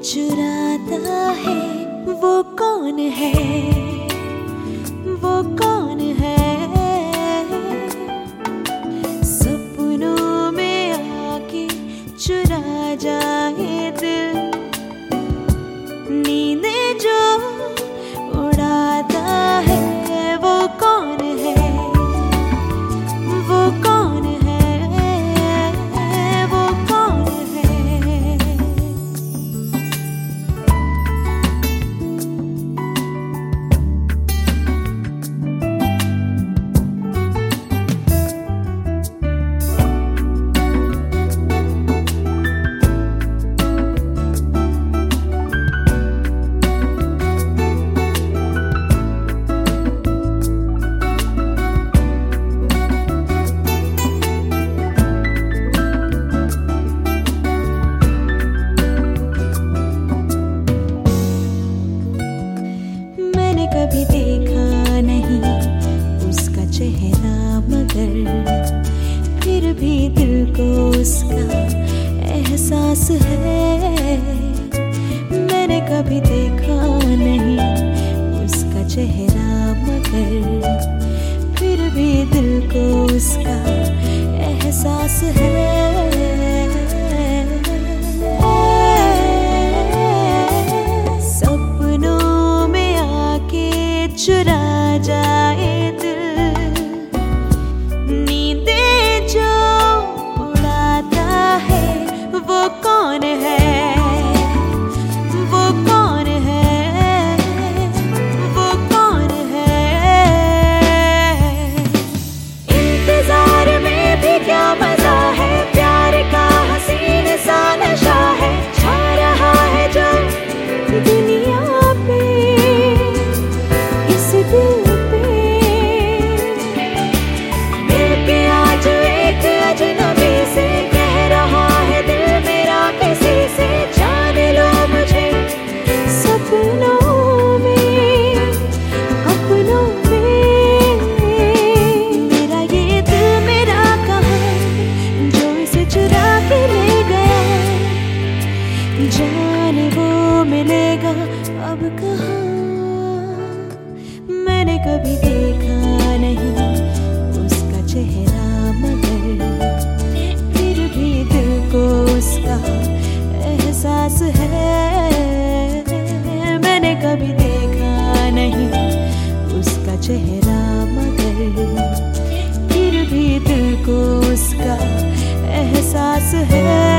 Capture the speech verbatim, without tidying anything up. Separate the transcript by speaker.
Speaker 1: चुराता है वो कौन है, वो कौन है। सपनों में आके चुरा जाए दिल, नींदें जो उड़ाता है वो कौन है, वो कौन है, वो कौन है। कभी देखा नहीं उसका चेहरा, मगर फिर भी दिल को उसका एहसास है। मैंने कभी देखा नहीं उसका चेहरा, मगर फिर भी दिल को उसका एहसास है। चुरा जाए दिल, नींदें जो उड़ाता है वो कौन है, वो कौन है, वो कौन है। इंतजार में भी क्या मजा है, प्यार का हसीन सा नशा है, छा रहा है जो दुनिया पे, दिल पे। मिलके आज एक अजनबी से कह रहा है दिल मेरा किसी से, जान लो मुझे सपनों में, अपनों में। मेरा ये दिल मेरा कहाँ, जो इसे चुरा के ले गया, जाने वो मिलेगा अब कहाँ। मैंने कभी देखा नहीं उसका चेहरा, मगर फिर भी दिल को उसका एहसास है। मैंने कभी देखा नहीं उसका चेहरा, मगर फिर भी दिल को उसका एहसास है।